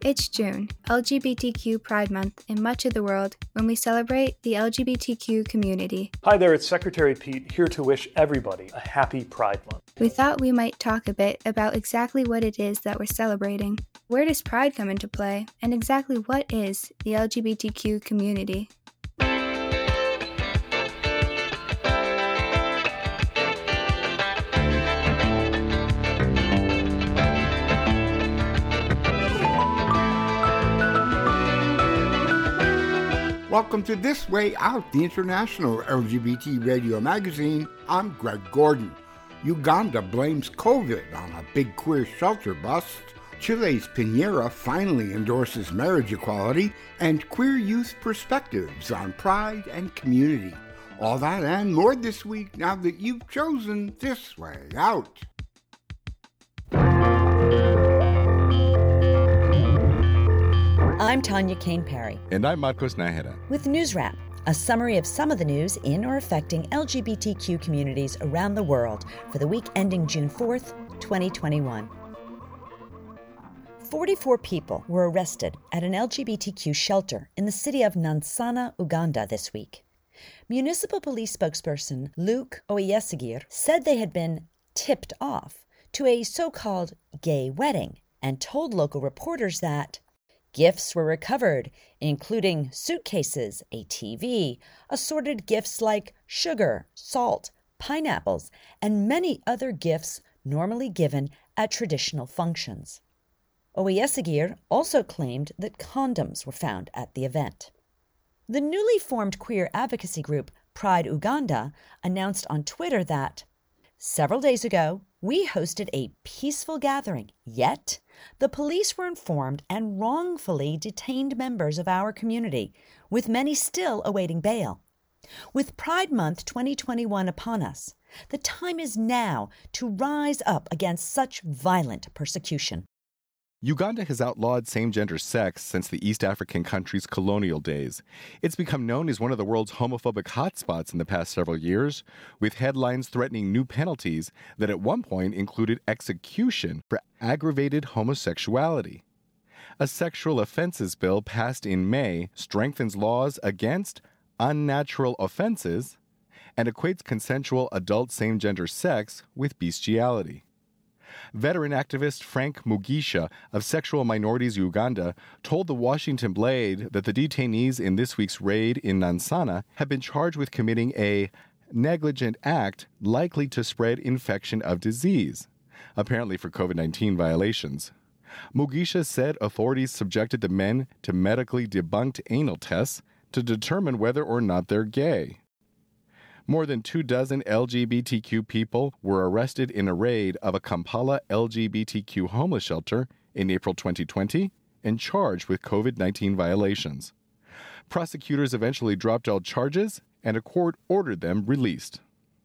It's June, LGBTQ Pride Month in much of the world, when we celebrate the LGBTQ community. Hi there, it's Secretary Pete, here to wish everybody a happy Pride Month. We thought we might talk a bit about exactly what it is that we're celebrating. Where does Pride come into play, and exactly what is the LGBTQ community? Welcome to This Way Out, the international LGBT radio magazine. I'm Greg Gordon. Uganda blames COVID on a big queer shelter bust. Chile's Piñera finally endorses marriage equality, and queer youth perspectives on pride and community. All that and more this week now that you've chosen This Way Out. I'm Tanya Kane-Perry. And I'm Marcos Nájera. With News Wrap, a summary of some of the news in or affecting LGBTQ communities around the world for the week ending June 4th, 2021. 44 people were arrested at an LGBTQ shelter in the city of Nansana, Uganda this week. Municipal police spokesperson Luke Oyesigire said they had been tipped off to a so-called gay wedding and told local reporters that gifts were recovered, including suitcases, a TV, assorted gifts like sugar, salt, pineapples, and many other gifts normally given at traditional functions. Oyesigire also claimed that condoms were found at the event. The newly formed queer advocacy group Pride Uganda announced on Twitter that, several days ago, we hosted a peaceful gathering, yet the police were informed and wrongfully detained members of our community, with many still awaiting bail. With Pride Month 2021 upon us, the time is now to rise up against such violent persecution. Uganda has outlawed same-gender sex since the East African country's colonial days. It's become known as one of the world's homophobic hotspots in the past several years, with headlines threatening new penalties that at one point included execution for aggravated homosexuality. A sexual offenses bill passed in May strengthens laws against unnatural offenses and equates consensual adult same-gender sex with bestiality. Veteran activist Frank Mugisha of Sexual Minorities Uganda told the Washington Blade that the detainees in this week's raid in Nansana have been charged with committing a negligent act likely to spread infection of disease, apparently for COVID-19 violations. Mugisha said authorities subjected the men to medically debunked anal tests to determine whether or not they're gay. More than 24 LGBTQ people were arrested in a raid of a Kampala LGBTQ homeless shelter in April 2020 and charged with COVID-19 violations. Prosecutors eventually dropped all charges, and a court ordered them released.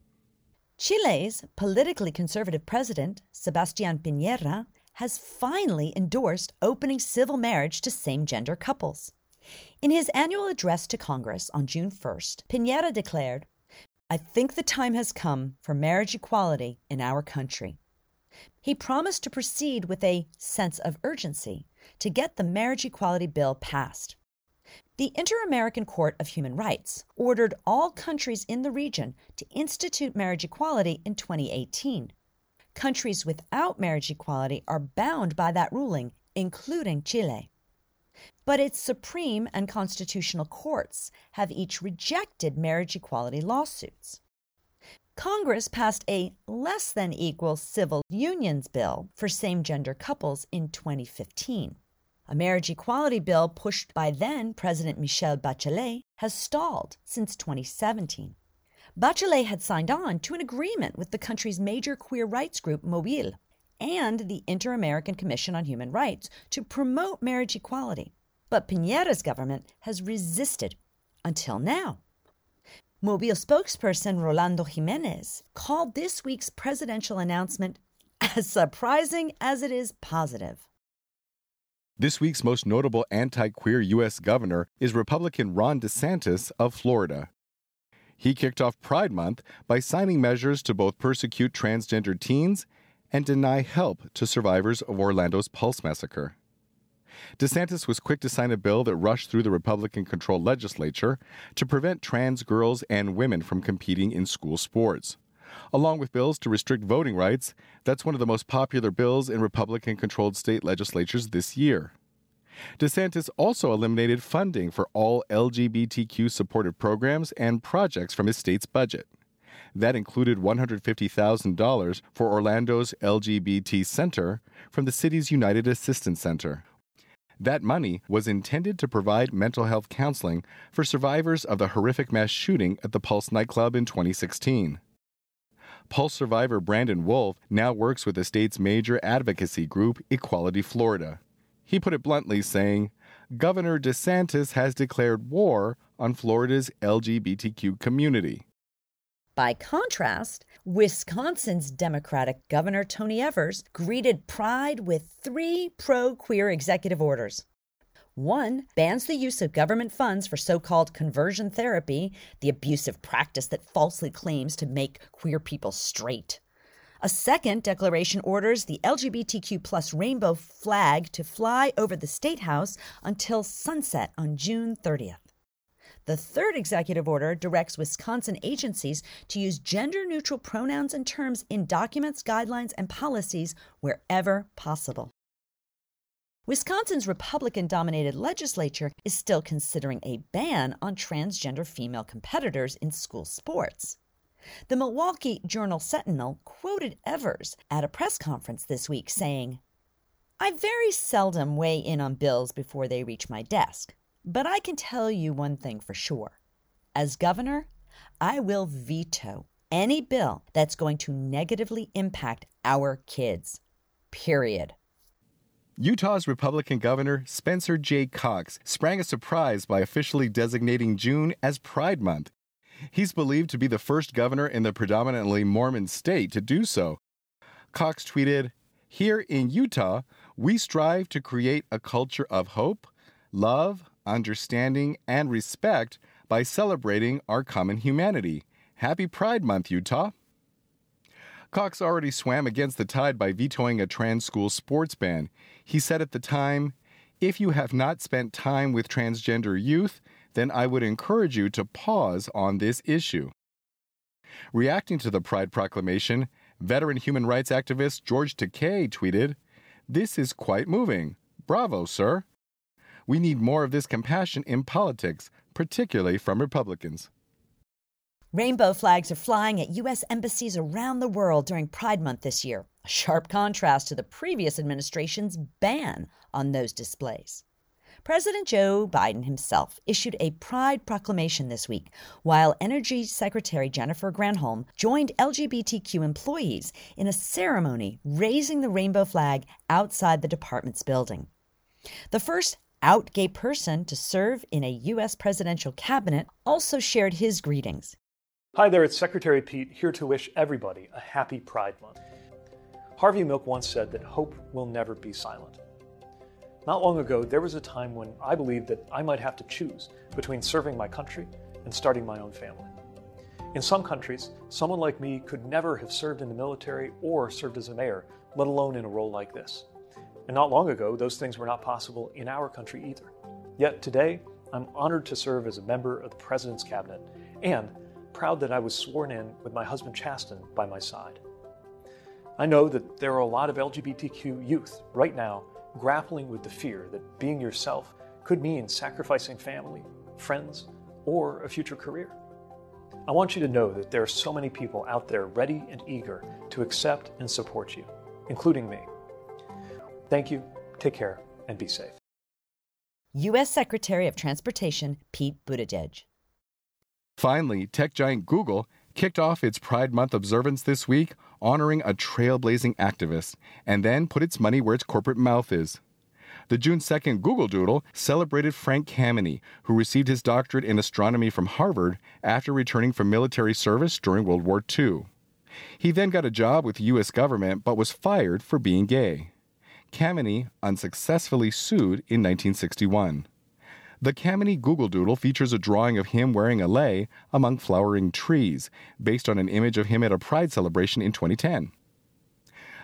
Chile's politically conservative president, Sebastián Piñera, has finally endorsed opening civil marriage to same-gender couples. In his annual address to Congress on June 1st, Piñera declared, "I think the time has come for marriage equality in our country." He promised to proceed with a sense of urgency to get the marriage equality bill passed. The Inter-American Court of Human Rights ordered all countries in the region to institute marriage equality in 2018. Countries without marriage equality are bound by that ruling, including Chile. But its Supreme and Constitutional Courts have each rejected marriage equality lawsuits. Congress passed a less-than-equal civil unions bill for same-gender couples in 2015. A marriage equality bill pushed by then-President Michelle Bachelet has stalled since 2017. Bachelet had signed on to an agreement with the country's major queer rights group, Mobile, and the Inter-American Commission on Human Rights to promote marriage equality. But Piñera's government has resisted until now. Mobile spokesperson Rolando Jimenez called this week's presidential announcement as surprising as it is positive. This week's most notable anti-queer U.S. governor is Republican Ron DeSantis of Florida. He kicked off Pride Month by signing measures to both persecute transgender teens and deny help to survivors of Orlando's Pulse massacre. DeSantis was quick to sign a bill that rushed through the Republican-controlled legislature to prevent trans girls and women from competing in school sports. Along with bills to restrict voting rights, that's one of the most popular bills in Republican-controlled state legislatures this year. DeSantis also eliminated funding for all LGBTQ-supported programs and projects from his state's budget. That included $150,000 for Orlando's LGBT Center from the city's United Assistance Center. That money was intended to provide mental health counseling for survivors of the horrific mass shooting at the Pulse nightclub in 2016. Pulse survivor Brandon Wolf now works with the state's major advocacy group, Equality Florida. He put it bluntly, saying, "Governor DeSantis has declared war on Florida's LGBTQ community." By contrast, Wisconsin's Democratic Governor Tony Evers greeted Pride with 3 pro-queer executive orders. One bans the use of government funds for so-called conversion therapy, the abusive practice that falsely claims to make queer people straight. A second declaration orders the LGBTQ+ rainbow flag to fly over the State House until sunset on June 30th. The third executive order directs Wisconsin agencies to use gender-neutral pronouns and terms in documents, guidelines, and policies wherever possible. Wisconsin's Republican-dominated legislature is still considering a ban on transgender female competitors in school sports. The Milwaukee Journal-Sentinel quoted Evers at a press conference this week saying, "I very seldom weigh in on bills before they reach my desk. But I can tell you one thing for sure. As governor, I will veto any bill that's going to negatively impact our kids. Period." Utah's Republican Governor Spencer J. Cox sprang a surprise by officially designating June as Pride Month. He's believed to be the first governor in the predominantly Mormon state to do so. Cox tweeted, "Here in Utah, we strive to create a culture of hope, love, understanding, and respect by celebrating our common humanity. Happy Pride Month, Utah." Cox already swam against the tide by vetoing a trans school sports ban. He said at the time, "If you have not spent time with transgender youth, then I would encourage you to pause on this issue." Reacting to the Pride proclamation, veteran human rights activist George Takei tweeted, "This is quite moving. Bravo, sir. We need more of this compassion in politics, particularly from Republicans." Rainbow flags are flying at U.S. embassies around the world during Pride Month this year, a sharp contrast to the previous administration's ban on those displays. President Joe Biden himself issued a Pride proclamation this week, while Energy Secretary Jennifer Granholm joined LGBTQ employees in a ceremony raising the rainbow flag outside the department's building. The first out gay person to serve in a U.S. presidential cabinet also shared his greetings. Hi there, it's Secretary Pete, here to wish everybody a happy Pride Month. Harvey Milk once said that hope will never be silent. Not long ago, there was a time when I believed that I might have to choose between serving my country and starting my own family. In some countries, someone like me could never have served in the military or served as a mayor, let alone in a role like this. And not long ago, those things were not possible in our country either. Yet today, I'm honored to serve as a member of the President's Cabinet and proud that I was sworn in with my husband Chasten by my side. I know that there are a lot of LGBTQ youth right now grappling with the fear that being yourself could mean sacrificing family, friends, or a future career. I want you to know that there are so many people out there ready and eager to accept and support you, including me. Thank you, take care, and be safe. U.S. Secretary of Transportation Pete Buttigieg. Finally, tech giant Google kicked off its Pride Month observance this week, honoring a trailblazing activist, and then put its money where its corporate mouth is. The June 2nd Google Doodle celebrated Frank Kameny, who received his doctorate in astronomy from Harvard after returning from military service during World War II. He then got a job with the U.S. government but was fired for being gay. Kameny unsuccessfully sued in 1961. The Kameny Google Doodle features a drawing of him wearing a lei among flowering trees, based on an image of him at a Pride celebration in 2010.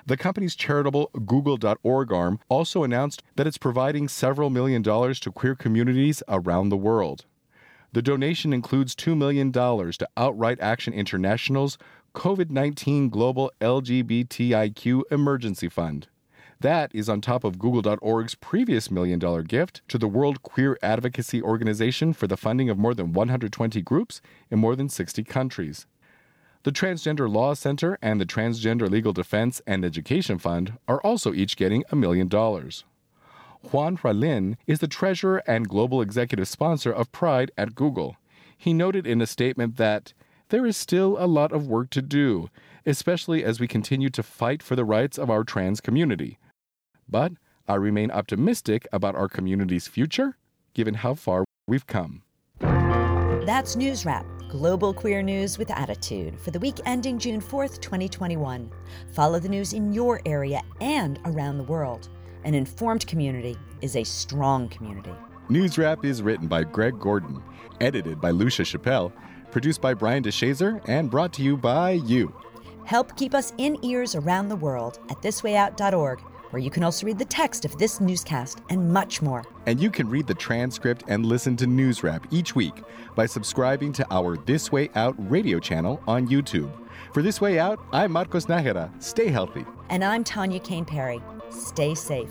The company's charitable Google.org arm also announced that it's providing several $1 million to queer communities around the world. The donation includes $2 million to Outright Action International's COVID-19 Global LGBTIQ Emergency Fund. That is on top of Google.org's previous $1 million gift to the World Queer Advocacy Organization for the funding of more than 120 groups in more than 60 countries. The Transgender Law Center and the Transgender Legal Defense and Education Fund are also each getting $1 million. Juan Hualin is the treasurer and global executive sponsor of Pride at Google. He noted in a statement that there is still a lot of work to do, especially as we continue to fight for the rights of our trans community. But I remain optimistic about our community's future, given how far we've come. That's News Wrap, global queer news with attitude for the week ending June 4th, 2021. Follow the news in your area and around the world. An informed community is a strong community. News Wrap is written by Greg Gordon, edited by Lucia Chappelle, produced by Brian DeShazer, and brought to you by you. Help keep us in ears around the world at thiswayout.org, where you can also read the text of this newscast and much more. And you can read the transcript and listen to News Wrap each week by subscribing to our This Way Out radio channel on YouTube. For This Way Out, I'm Marcos Nájera. Stay healthy. And I'm Tanya Kane Perry. Stay safe.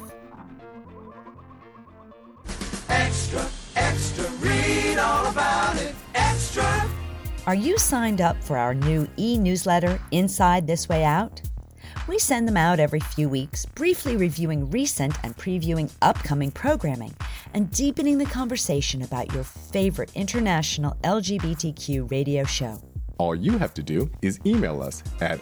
Extra, extra, read all about it. Extra. Are you signed up for our new e-newsletter, Inside This Way Out? We send them out every few weeks, briefly reviewing recent and previewing upcoming programming and deepening the conversation about your favorite international LGBTQ radio show. All you have to do is email us at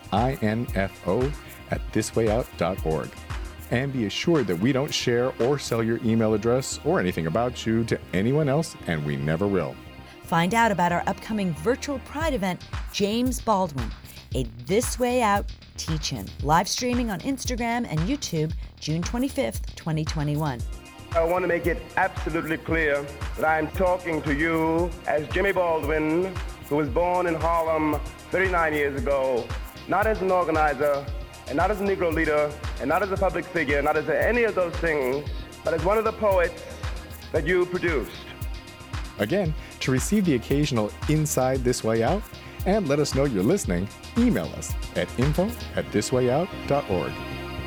info@thiswayout.org. And be assured that we don't share or sell your email address or anything about you to anyone else, and we never will. Find out about our upcoming virtual Pride event, James Baldwin, a This Way Out teach-in, live streaming on Instagram and YouTube, June 25th, 2021. I want to make it absolutely clear that I am talking to you as Jimmy Baldwin, who was born in Harlem 39 years ago, not as an organizer, and not as a Negro leader, and not as a public figure, not as any of those things, but as one of the poets that you produced. Again, to receive the occasional Inside This Way Out and let us know you're listening, email us at info@thiswayout.org.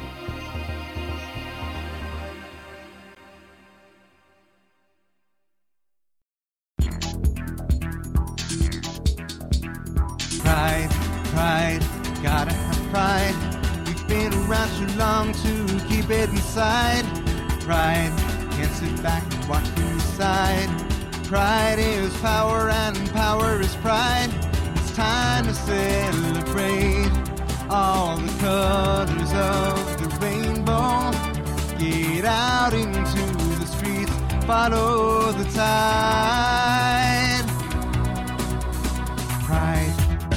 Pride, pride, gotta have pride. We've been around too long to keep it inside. Pride, can't sit back and watch from the side. Pride is power and power is pride. It's time to celebrate all the colors of the rainbow. Get out into the streets, follow the tide. Pride.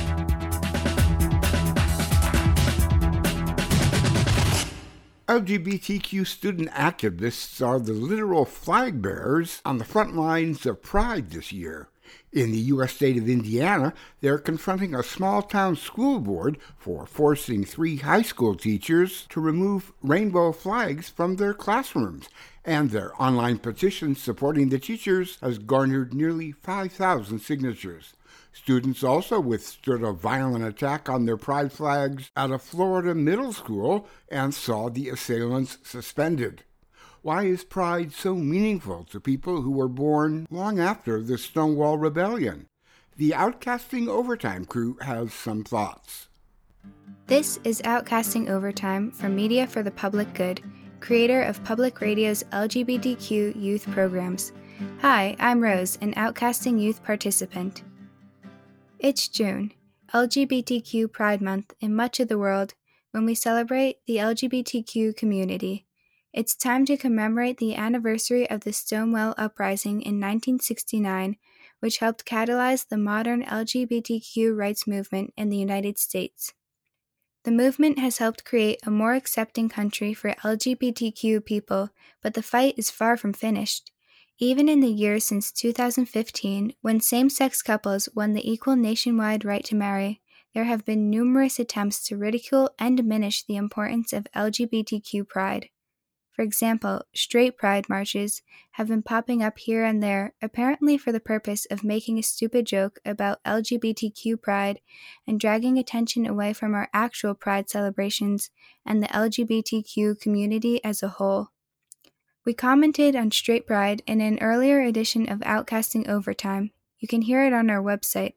LGBTQ student activists are the literal flag bearers on the front lines of Pride this year. In the U.S. state of Indiana, they're confronting a small-town school board for forcing 3 high school teachers to remove rainbow flags from their classrooms, and their online petition supporting the teachers has garnered nearly 5,000 signatures. Students also withstood a violent attack on their pride flags at a Florida middle school and saw the assailants suspended. Why is Pride so meaningful to people who were born long after the Stonewall Rebellion? The Outcasting Overtime crew has some thoughts. This is Outcasting Overtime from Media for the Public Good, creator of Public Radio's LGBTQ youth programs. Hi, I'm Rose, an Outcasting youth participant. It's June, LGBTQ Pride Month in much of the world, when we celebrate the LGBTQ community. It's time to commemorate the anniversary of the Stonewall Uprising in 1969, which helped catalyze the modern LGBTQ rights movement in the United States. The movement has helped create a more accepting country for LGBTQ people, but the fight is far from finished. Even in the years since 2015, when same-sex couples won the equal nationwide right to marry, there have been numerous attempts to ridicule and diminish the importance of LGBTQ pride. For example, straight pride marches have been popping up here and there, apparently for the purpose of making a stupid joke about LGBTQ pride and dragging attention away from our actual pride celebrations and the LGBTQ community as a whole. We commented on straight pride in an earlier edition of Outcasting Overtime. You can hear it on our website,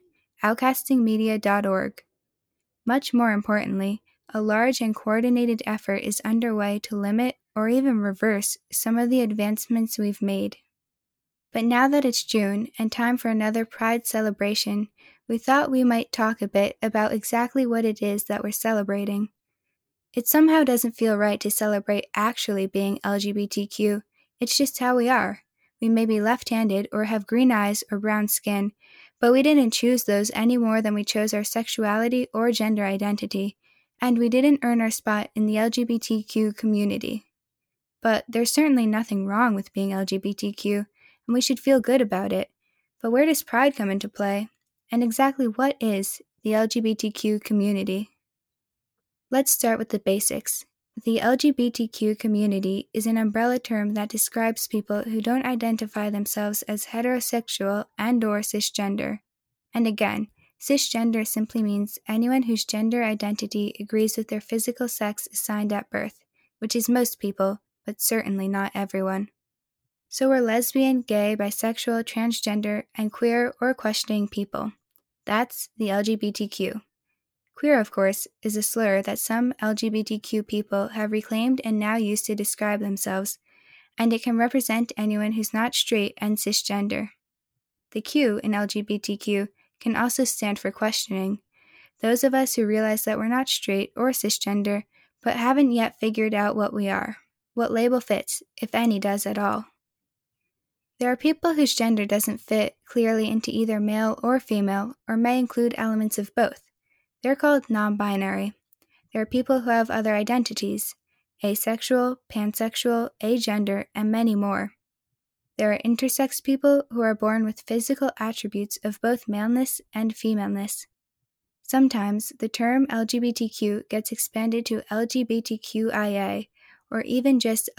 outcastingmedia.org. Much more importantly, a large and coordinated effort is underway to limit or even reverse some of the advancements we've made. But now that it's June and time for another Pride celebration, we thought we might talk a bit about exactly what it is that we're celebrating. It somehow doesn't feel right to celebrate actually being LGBTQ. It's just how we are. We may be left-handed or have green eyes or brown skin, but we didn't choose those any more than we chose our sexuality or gender identity, and we didn't earn our spot in the LGBTQ community. But there's certainly nothing wrong with being LGBTQ, and we should feel good about it. But where does pride come into play? And exactly what is the LGBTQ community? Let's start with the basics. The LGBTQ community is an umbrella term that describes people who don't identify themselves as heterosexual and/or cisgender. And again, cisgender simply means anyone whose gender identity agrees with their physical sex assigned at birth, which is most people, but certainly not everyone. So we're lesbian, gay, bisexual, transgender, and queer or questioning people. That's the LGBTQ. Queer, of course, is a slur that some LGBTQ people have reclaimed and now use to describe themselves, and it can represent anyone who's not straight and cisgender. The Q in LGBTQ can also stand for questioning, those of us who realize that we're not straight or cisgender, but haven't yet figured out what we are, what label fits, if any does at all. There are people whose gender doesn't fit clearly into either male or female, or may include elements of both. They're called non-binary. There are people who have other identities, asexual, pansexual, agender, and many more. There are intersex people who are born with physical attributes of both maleness and femaleness. Sometimes the term LGBTQ gets expanded to LGBTQIA, or even just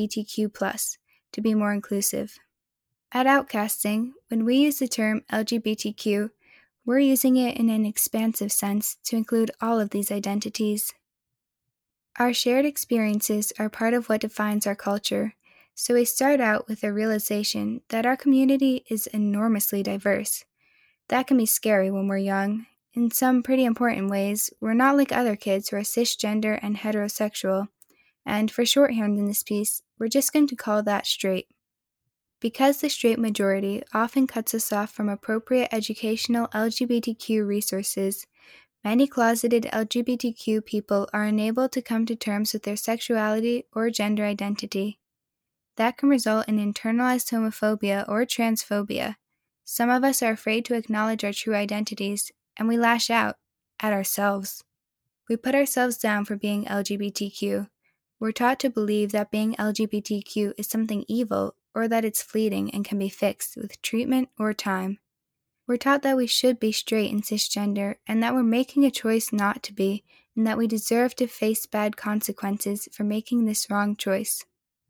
LGBTQ+, to be more inclusive. At Outcasting, when we use the term LGBTQ, we're using it in an expansive sense to include all of these identities. Our shared experiences are part of what defines our culture, so we start out with a realization that our community is enormously diverse. That can be scary when we're young. In some pretty important ways, we're not like other kids who are cisgender and heterosexual, and for shorthand in this piece, we're just going to call that straight. Because the straight majority often cuts us off from appropriate educational LGBTQ resources, many closeted LGBTQ people are unable to come to terms with their sexuality or gender identity. That can result in internalized homophobia or transphobia. Some of us are afraid to acknowledge our true identities, and we lash out at ourselves. We put ourselves down for being LGBTQ. We're taught to believe that being LGBTQ is something evil, or that it's fleeting and can be fixed with treatment or time. We're taught that we should be straight and cisgender, and that we're making a choice not to be, and that we deserve to face bad consequences for making this wrong choice.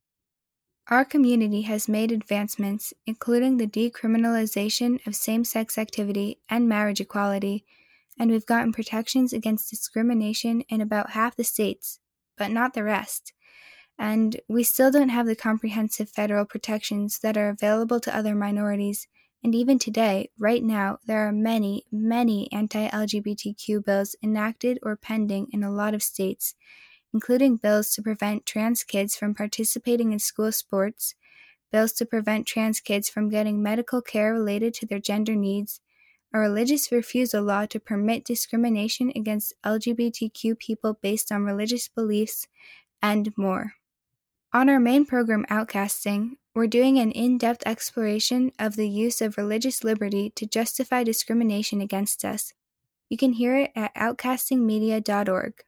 Our community has made advancements, including the decriminalization of same-sex activity and marriage equality, and we've gotten protections against discrimination in about half the states, but not the rest. And we still don't have the comprehensive federal protections that are available to other minorities, and even today, right now, there are many, many anti-LGBTQ bills enacted or pending in a lot of states, including bills to prevent trans kids from participating in school sports, bills to prevent trans kids from getting medical care related to their gender needs, a religious refusal law to permit discrimination against LGBTQ people based on religious beliefs, and more. On our main program, Outcasting, we're doing an in-depth exploration of the use of religious liberty to justify discrimination against us. You can hear it at outcastingmedia.org.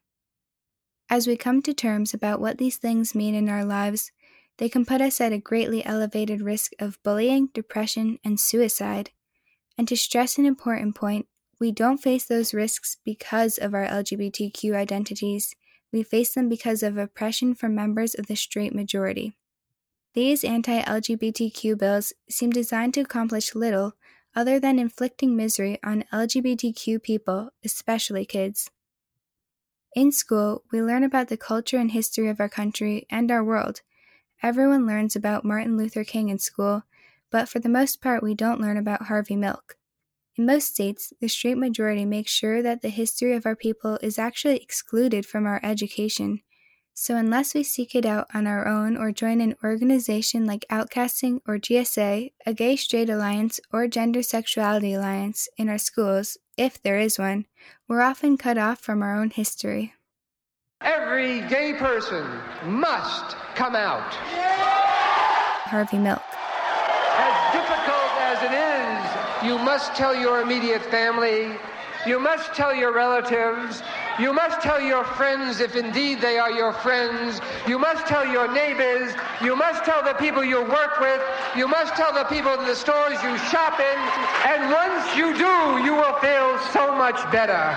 As we come to terms about what these things mean in our lives, they can put us at a greatly elevated risk of bullying, depression, and suicide. And to stress an important point, we don't face those risks because of our LGBTQ identities. We face them because of oppression from members of the straight majority. These anti-LGBTQ bills seem designed to accomplish little other than inflicting misery on LGBTQ people, especially kids. In school, we learn about the culture and history of our country and our world. Everyone learns about Martin Luther King in school, but for the most part we don't learn about Harvey Milk. In most states, the straight majority makes sure that the history of our people is actually excluded from our education. So unless we seek it out on our own or join an organization like Outcasting or GSA, a gay-straight alliance or gender sexuality alliance in our schools, if there is one, we're often cut off from our own history. Every gay person must come out. Harvey Milk. As difficult as it is, you must tell your immediate family, you must tell your relatives, you must tell your friends if indeed they are your friends, you must tell your neighbors, you must tell the people you work with, you must tell the people in the stores you shop in, and once you do, you will feel so much better.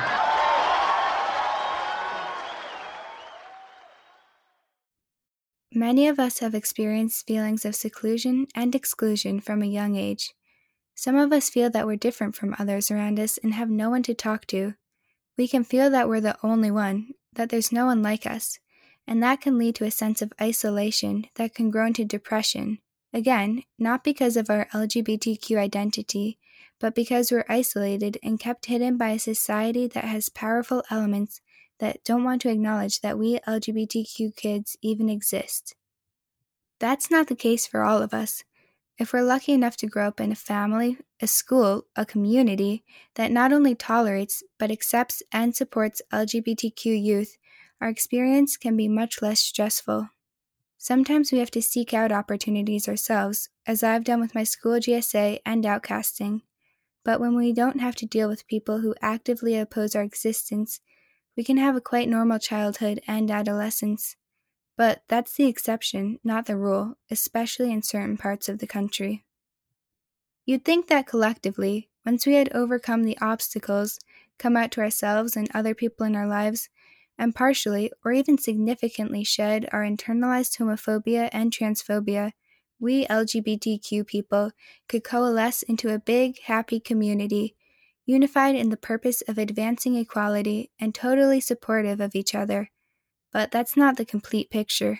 Many of us have experienced feelings of seclusion and exclusion from a young age. Some of us feel that we're different from others around us and have no one to talk to. We can feel that we're the only one, that there's no one like us, and that can lead to a sense of isolation that can grow into depression. Again, not because of our LGBTQ identity, but because we're isolated and kept hidden by a society that has powerful elements that don't want to acknowledge that we LGBTQ kids even exist. That's not the case for all of us. If we're lucky enough to grow up in a family, a school, a community that not only tolerates but accepts and supports LGBTQ youth, our experience can be much less stressful. Sometimes we have to seek out opportunities ourselves, as I've done with my school GSA and Outcasting. But when we don't have to deal with people who actively oppose our existence, we can have a quite normal childhood and adolescence. But that's the exception, not the rule, especially in certain parts of the country. You'd think that collectively, once we had overcome the obstacles, come out to ourselves and other people in our lives, and partially or even significantly shed our internalized homophobia and transphobia, we LGBTQ people could coalesce into a big, happy community, unified in the purpose of advancing equality and totally supportive of each other. But that's not the complete picture.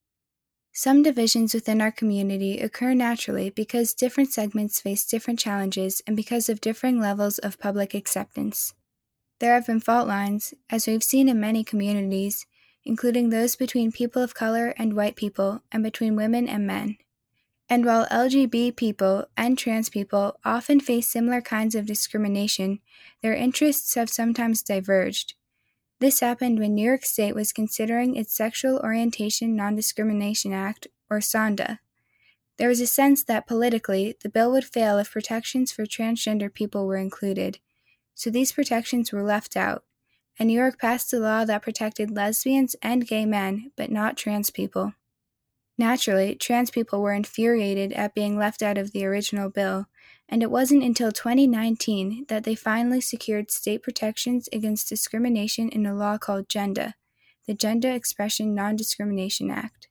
Some divisions within our community occur naturally because different segments face different challenges and because of differing levels of public acceptance. There have been fault lines, as we've seen in many communities, including those between people of color and white people and between women and men. And while LGBT people and trans people often face similar kinds of discrimination, their interests have sometimes diverged. This happened when New York State was considering its Sexual Orientation Non-Discrimination Act, or SONDA. There was a sense that politically, the bill would fail if protections for transgender people were included, so these protections were left out, and New York passed a law that protected lesbians and gay men, but not trans people. Naturally, trans people were infuriated at being left out of the original bill, and it wasn't until 2019 that they finally secured state protections against discrimination in a law called GENDA, the Gender Expression Non-Discrimination Act.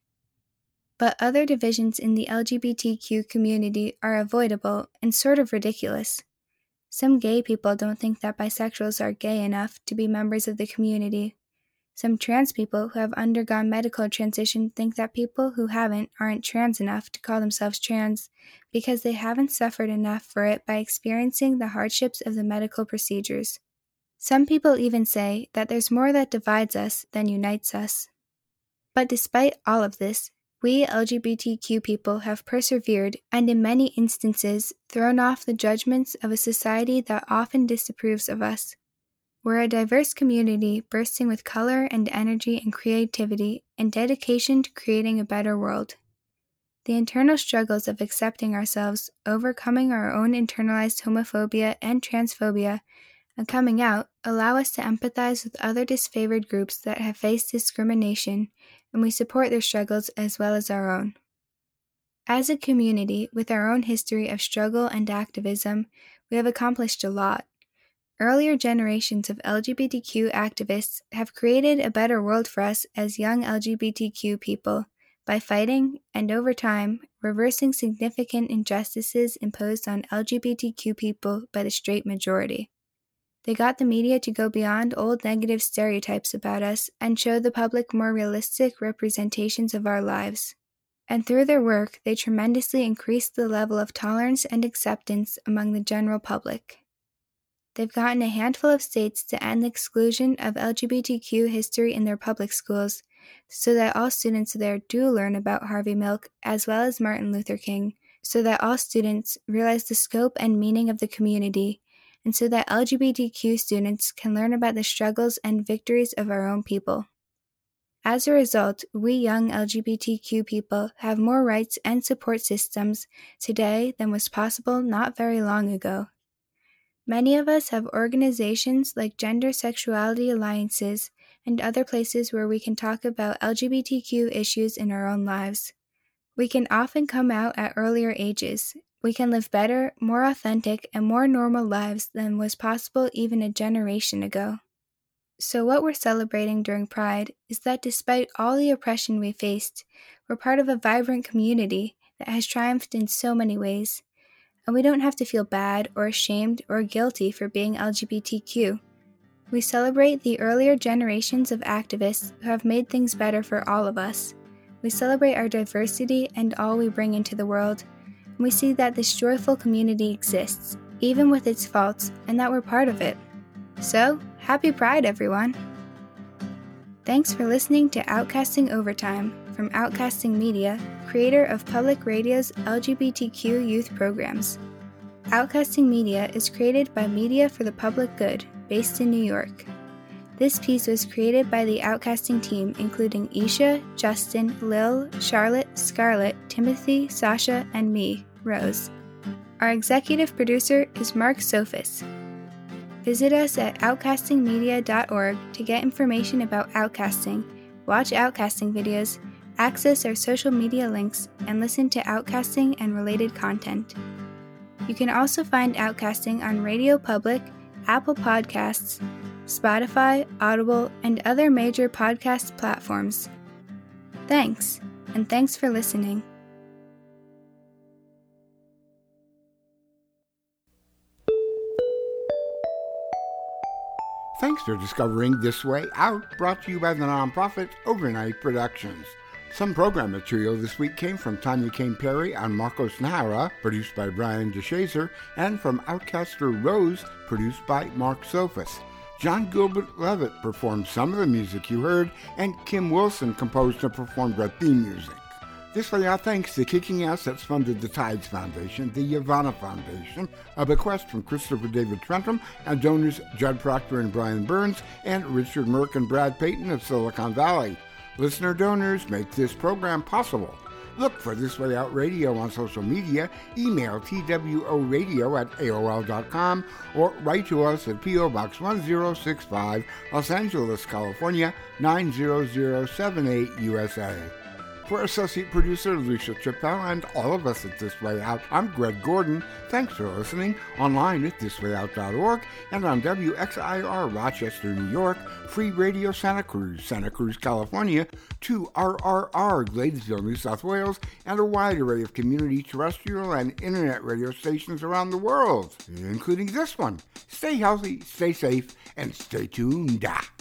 But other divisions in the LGBTQ community are avoidable and sort of ridiculous. Some gay people don't think that bisexuals are gay enough to be members of the community. Some trans people who have undergone medical transition think that people who haven't aren't trans enough to call themselves trans because they haven't suffered enough for it by experiencing the hardships of the medical procedures. Some people even say that there's more that divides us than unites us. But despite all of this, we LGBTQ people have persevered and in many instances thrown off the judgments of a society that often disapproves of us. We're a diverse community bursting with color and energy and creativity and dedication to creating a better world. The internal struggles of accepting ourselves, overcoming our own internalized homophobia and transphobia, and coming out allow us to empathize with other disfavored groups that have faced discrimination, and we support their struggles as well as our own. As a community with our own history of struggle and activism, we have accomplished a lot. Earlier generations of LGBTQ activists have created a better world for us as young LGBTQ people by fighting and, over time, reversing significant injustices imposed on LGBTQ people by the straight majority. They got the media to go beyond old negative stereotypes about us and show the public more realistic representations of our lives. And through their work, they tremendously increased the level of tolerance and acceptance among the general public. They've gotten a handful of states to end the exclusion of LGBTQ history in their public schools so that all students there do learn about Harvey Milk as well as Martin Luther King, so that all students realize the scope and meaning of the community, and so that LGBTQ students can learn about the struggles and victories of our own people. As a result, we young LGBTQ people have more rights and support systems today than was possible not very long ago. Many of us have organizations like Gender Sexuality Alliances and other places where we can talk about LGBTQ issues in our own lives. We can often come out at earlier ages. We can live better, more authentic, and more normal lives than was possible even a generation ago. So what we're celebrating during Pride is that despite all the oppression we faced, we're part of a vibrant community that has triumphed in so many ways. And we don't have to feel bad or ashamed or guilty for being LGBTQ. We celebrate the earlier generations of activists who have made things better for all of us. We celebrate our diversity and all we bring into the world. And we see that this joyful community exists, even with its faults, and that we're part of it. So, happy Pride, everyone! Thanks for listening to Outcasting Overtime from Outcasting Media, creator of Public Radio's LGBTQ youth programs. Outcasting Media is created by Media for the Public Good, based in New York. This piece was created by the Outcasting team, including Isha, Justin, Lil, Charlotte, Scarlett, Timothy, Sasha, and me, Rose. Our executive producer is Mark Sophis. Visit us at outcastingmedia.org to get information about Outcasting, watch Outcasting videos, access our social media links, and listen to Outcasting and related content. You can also find Outcasting on Radio Public, Apple Podcasts, Spotify, Audible, and other major podcast platforms. Thanks, and thanks for listening. Thanks for discovering This Way Out, brought to you by the nonprofit Overnight Productions. Some program material this week came from Tanya Kane Perry on Marcos Nahara, produced by Brian DeShazer, and from Outcaster Rose, produced by Mark Sophis. John Gilbert Levitt performed some of the music you heard, and Kim Wilson composed and performed our theme music. This Way Out thanks to Kicking Ass that's funded the Tides Foundation, the Yavana Foundation, a bequest from Christopher David Trentham, and donors Judd Proctor and Brian Burns, and Richard Merck and Brad Payton of Silicon Valley. Listener donors make this program possible. Look for This Way Out Radio on social media, email tworadio@aol.com, or write to us at P.O. Box 1065, Los Angeles, California, 90078, USA. For associate producer Lucia Chappelle and all of us at This Way Out, I'm Greg Gordon. Thanks for listening, online at thiswayout.org, and on WXIR Rochester, New York, Free Radio Santa Cruz, California, 2RRR Gladesville, New South Wales, and a wide array of community terrestrial and internet radio stations around the world, including this one. Stay healthy, stay safe, and stay tuned.